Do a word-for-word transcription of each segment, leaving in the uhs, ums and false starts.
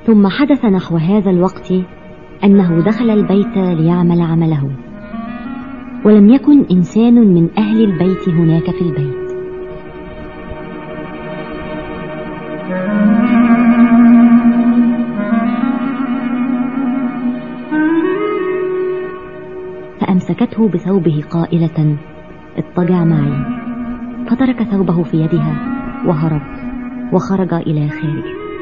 ثم حدث نحو هذا الوقت أنه دخل البيت ليعمل عمله، ولم يكن إنسان من أهل البيت هناك في البيت. فأمسكته بثوبه قائلة: اضطجع معي، فترك ثوبه في يدها وهرب وخرج إلى خارج.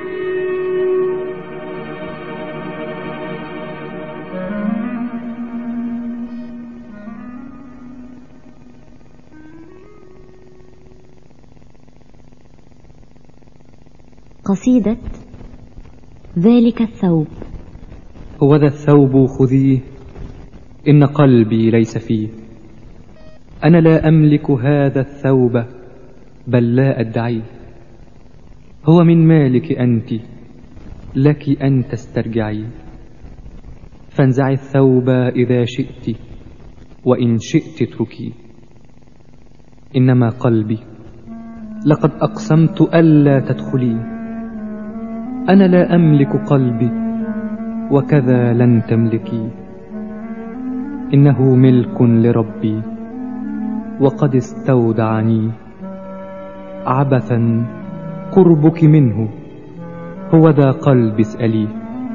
قصيدة ذلك الثوب. هو ذا الثوب خذيه، إن قلبي ليس فيه. أنا لا أملك هذا الثوب بل لا أدعيه. هو من مالك أنت، لك أن تسترجعي. فانزعي الثوب إذا شئت، وإن شئت اتركي. إنما قلبي لقد أقسمت ألا تدخلي. أنا لا أملك قلبي، وكذا لن تملكي. إنه ملك لربي، وقد استودعني. عبثا قربك منه، هو ذا قلب اسأليه.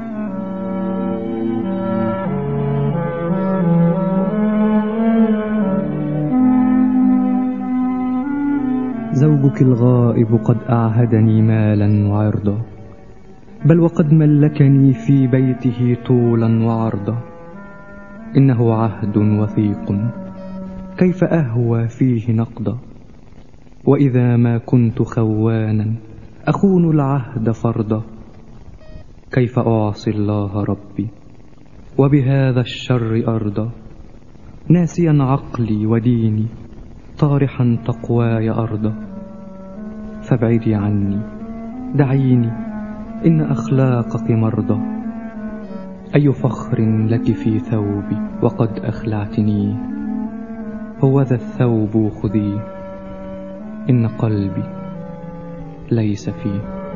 زوجك الغائب قد أعهدني مالا وعرضا، بل وقد ملكني في بيته طولا وعرضا. إنه عهد وثيق، كيف أهوى فيه نقضا. وإذا ما كنت خوانا أخون العهد فرضا. كيف أعصي الله ربي وبهذا الشر أرضى. ناسيا عقلي وديني، طارحا تقواي أرضى. فابعدي عني، دعيني، إن أخلاقك مرضى. أي فخر لك في ثوبي وقد أخلعتني. هو ذا الثوب خذيه، إن قلبي ليس فيه.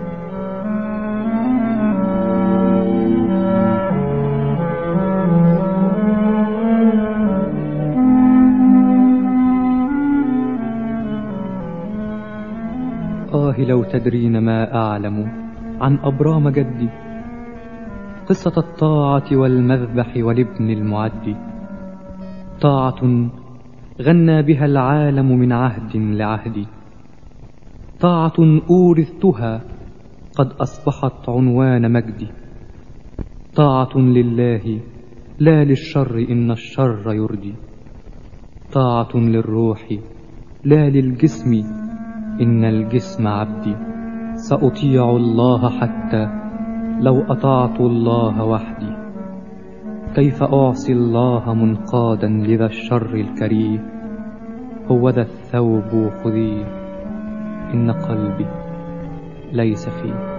آه لو تدرين ما أعلم عن أبرام جدي، قصة الطاعة والمذبح والابن المعدي. طاعة غنى بها العالم من عهد لعهد. طاعة أورثتها قد أصبحت عنوان مجدي. طاعة لله لا للشر، إن الشر يرجي. طاعة للروح لا للجسم، إن الجسم عبدي. سأطيع الله حتى لو أطعت الله وحدي. كيف أعصي الله منقادا لذا الشر الكريه. هو ذا الثوب خذيه، إن قلبي ليس فيه.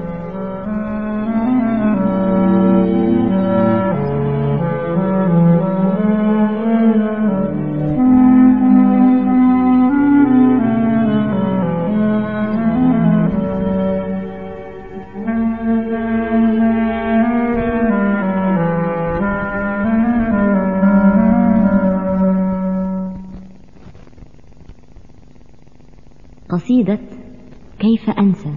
قصيدة كيف أنسى.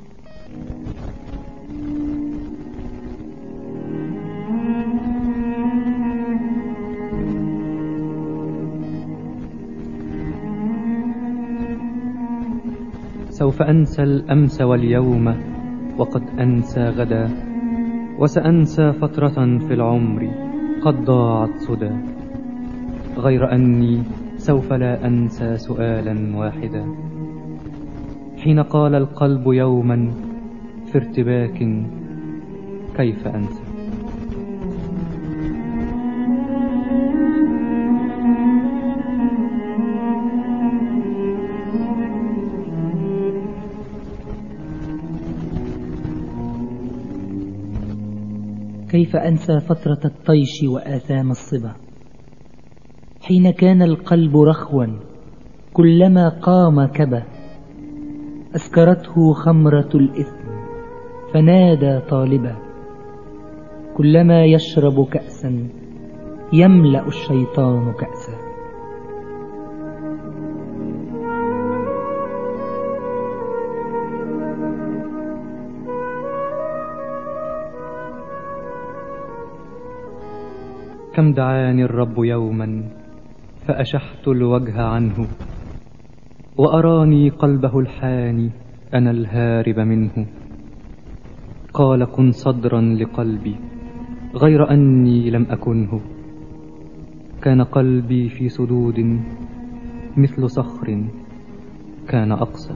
سوف أنسى الأمس واليوم، وقد أنسى غدا. وسأنسى فترة في العمر قد ضاعت سدى. غير أني سوف لا أنسى سؤالا واحدا، حين قال القلب يوما في ارتباك: كيف أنسى. كيف أنسى فترة الطيش وآثام الصبا، حين كان القلب رخوا كلما قام كبا. أسكرته خمرة الإثم فنادى طالبا: كلما يشرب كأسا يملأ الشيطان كأسا. كم دعاني الرب يوما فأشحت الوجه عنه، وأراني قلبه الحاني أنا الهارب منه. قال كن صدرا لقلبي غير أني لم أكنه. كان قلبي في سدود مثل صخر كان أقسى.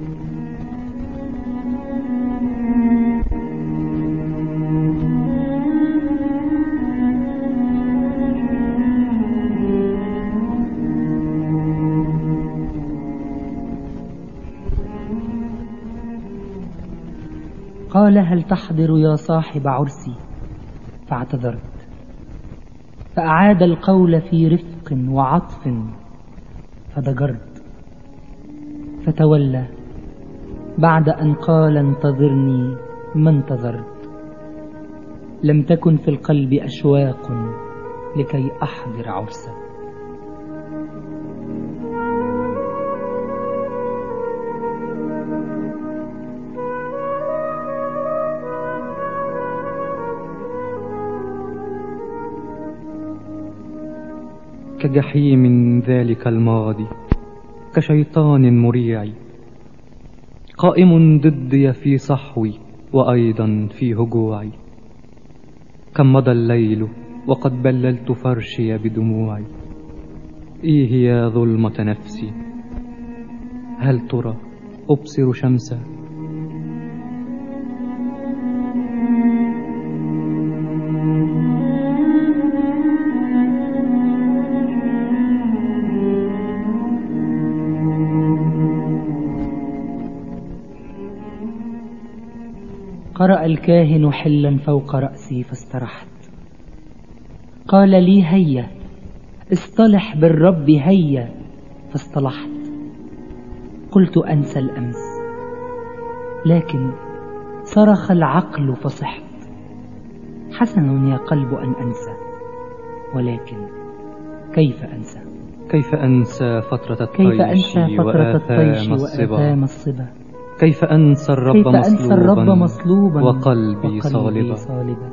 قال هل تحضر يا صاحب عرسي؟ فاعتذرت، فأعاد القول في رفق وعطف فضجرت، فتولى بعد أن قال انتظرني ما انتظرت. لم تكن في القلب أشواق لكي أحضر عرسا. كجحيم ذلك الماضي، كشيطان مريع قائم ضدي في صحوي وأيضا في هجوعي. كم مضى الليل وقد بللت فرشي بدموعي. إيه يا ظلمة نفسي، هل ترى أبصر شمسا؟ قرأ الكاهن حلا فوق رأسي فاسترحت. قال لي هيا اصطلح بالرب هيا، فاصطلحت. قلت أنسى الأمس، لكن صرخ العقل فصحت. حسن يا قلب أن أنسى، ولكن كيف أنسى؟ كيف أنسى فترة الطيش كيف أنسى فترة الطيش وآثام الصبا؟ كيف أنسى الرب, كيف أنسى الرب مصلوبا وقلبي, وقلبي صالبا, صالبا.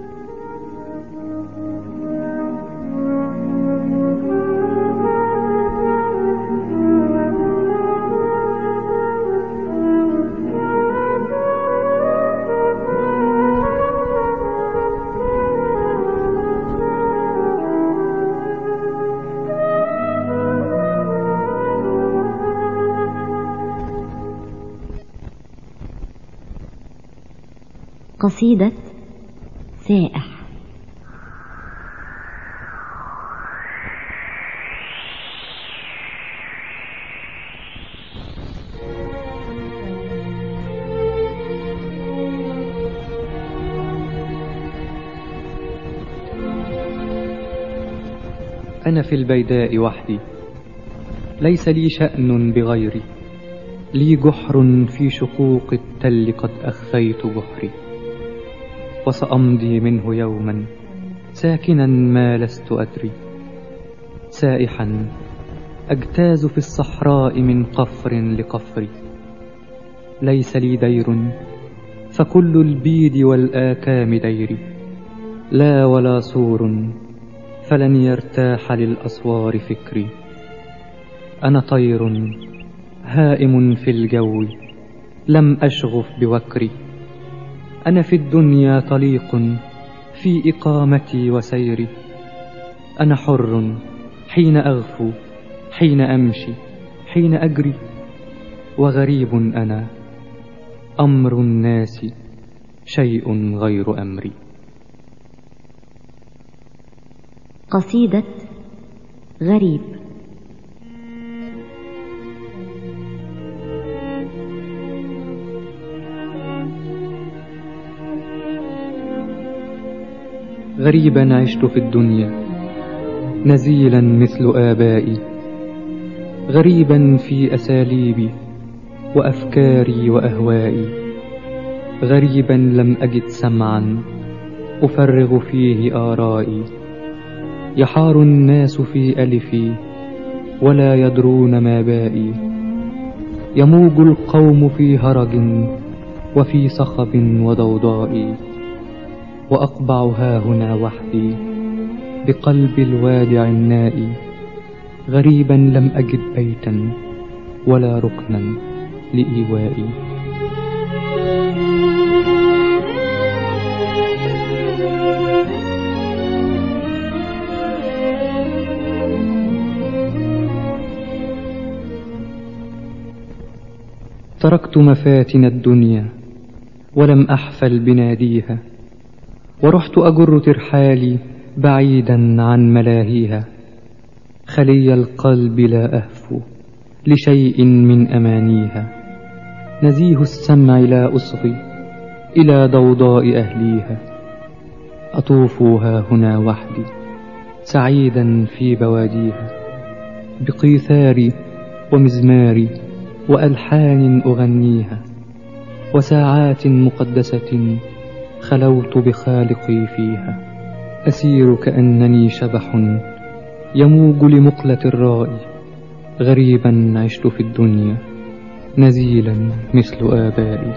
قصيدة سائح. أنا في البيداء وحدي، ليس لي شأن بغيري. لي جحر في شقوق التل قد أخفيت جحري، وسأمضي منه يوما ساكنا ما لست أدري. سائحا أجتاز في الصحراء من قفر لقفر. ليس لي دير فكل البيد والآكام ديري. لا ولا سور فلن يرتاح للأسوار فكري. أنا طير هائم في الجو لم أشغف بوكري. أنا في الدنيا طليق في إقامتي وسيري. أنا حر حين أغفو، حين أمشي، حين أجري. وغريب أنا، أمر الناس شيء غير أمري. قصيدة غريب. غريبا عشت في الدنيا نزيلا مثل آبائي. غريبا في أساليبي وأفكاري وأهوائي. غريبا لم أجد سمعا أفرغ فيه آرائي. يحار الناس في ألفي ولا يدرون ما بائي. يموج القوم في هرج وفي صخب وضوضاء. وأقبع هاهنا وحدي بقلب الوادع النائي. غريبا لم أجد بيتا ولا ركنا لإيوائي. تركت مفاتن الدنيا ولم أحفل بناديها. ورحت أجر ترحالي بعيدا عن ملاهيها. خلي القلب لا أهفو لشيء من أمانيها. نزيه السمع لا أصغي إلى ضوضاء أهليها. أطوف ها هنا وحدي سعيدا في بواديها. بقيثاري ومزماري وألحان أغنيها. وساعات مقدسة خلوت بخالقي فيها. أسير كأنني شبح يموج لمقلة الرائي. غريبا عشت في الدنيا نزيلا مثل آبائي.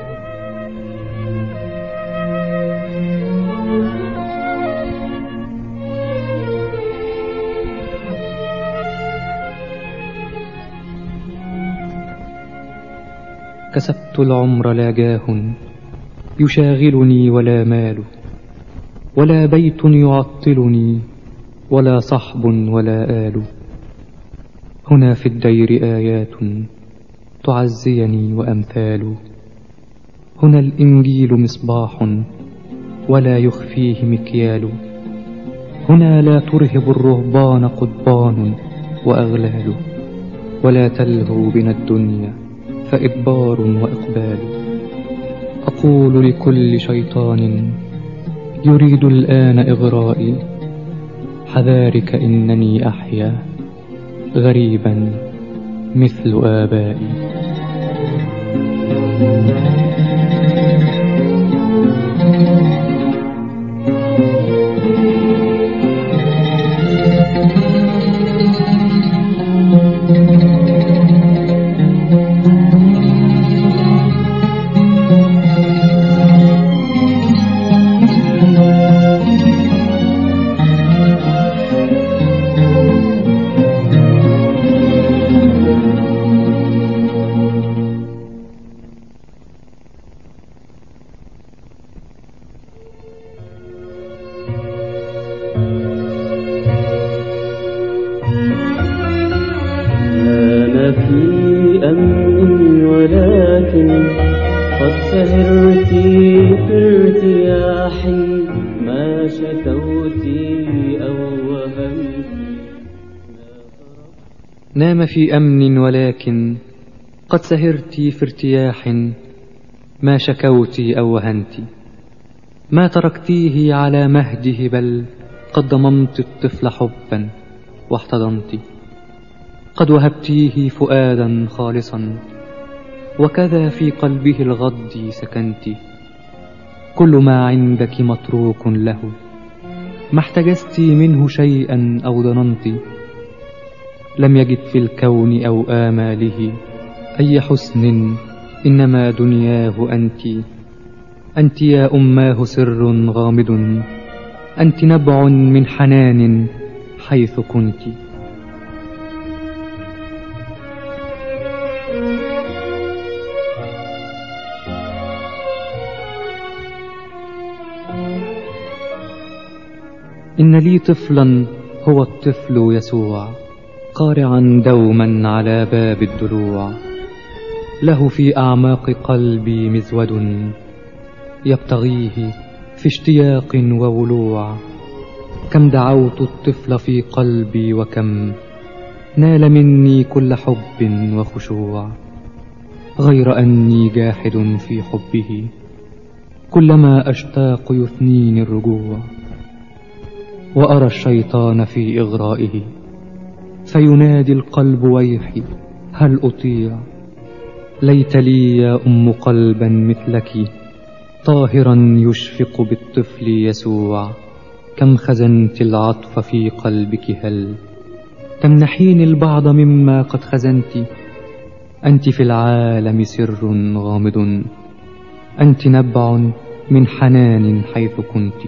كسبت العمر لا جاه يشاغلني ولا مال ولا بيت يعطلني ولا صحب ولا آل. هنا في الدير آيات تعزيني وأمثال. هنا الإنجيل مصباح ولا يخفيه مكيال. هنا لا ترهب الرهبان قضبان وأغلال. ولا تلهو بنا الدنيا فإدبار وإقبال. أقول لكل شيطان يريد الآن إغرائي. حذارك إنني أحيا غريبا مثل آبائي. نام في أمن ولكن قد سهرت في ارتياح. ما شكوت أو وهنت ما تركتيه على مهده بل قد ضممت الطفل حبا واحتضنت. قد وهبتيه فؤادا خالصا وكذا في قلبه الغض سكنت. كل ما عندك متروك له ما احتجزت منه شيئا أو ظننت. لم يجد في الكون أو آماله أي حسن إنما دنياه أنت. أنت يا أماه سر غامض. أنت نبع من حنان حيث كنت. إن لي طفلا هو الطفل يسوع قارعا دوما على باب الضلوع. له في أعماق قلبي مزود يبتغيه في اشتياق وولوع. كم دعوت الطفل في قلبي وكم نال مني كل حب وخشوع. غير أني جاحد في حبه كلما أشتاق يثنيني الرجوع. وأرى الشيطان في إغرائه فينادي القلب ويحي هل أطيع. ليت لي يا أم قلبا مثلك طاهرا يشفق بالطفل يسوع. كم خزنت العطف في قلبك، هل تمنحين البعض مما قد خزنت؟ أنت في العالم سر غامض، أنت نبع من حنان حيث كنت.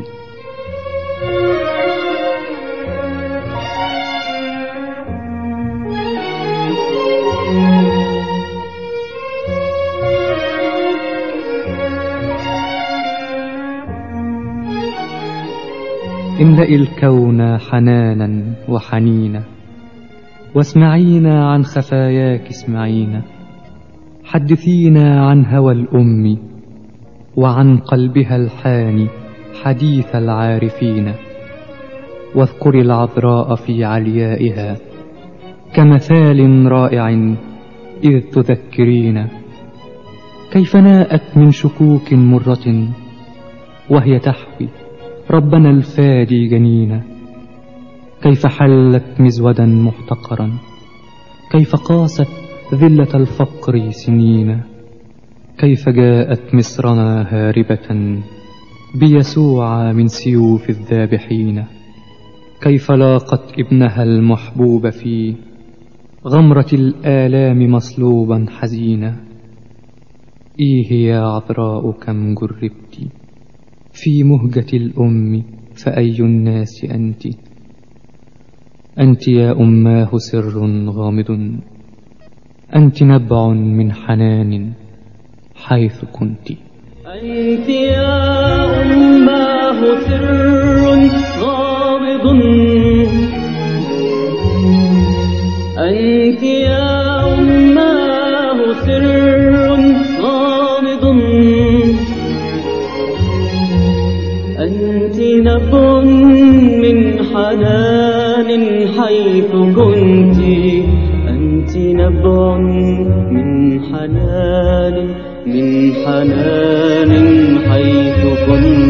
املئي الكون حنانا وحنينا، واسمعينا عن خفاياك، اسمعينا. حدثينا عن هوى الأم وعن قلبها الحاني حديث العارفين. واذكري العذراء في عليائها كمثال رائع إذ تذكرين كيف ناءت من شكوك مرة وهي تحوي ربنا الفادي جنينا. كيف حلت مزودا محتقرا، كيف قاست ذلة الفقر سنين. كيف جاءت مصرنا هاربة بيسوع من سيوف الذابحين. كيف لاقت ابنها المحبوب في غمرة الآلام مصلوبا حزينا. إيه يا عذراء كم جربت في مهجة الأم، فأي الناس أنت؟ أنت يا أماه سر غامض، أنت نبع من حنان حيث كنت. أنت يا أماه سر غامض، أنت يا أماه سر غامض، أنت نبع من حنان حيث كنت. أنت نبع من حنان من حنان حيث كنت.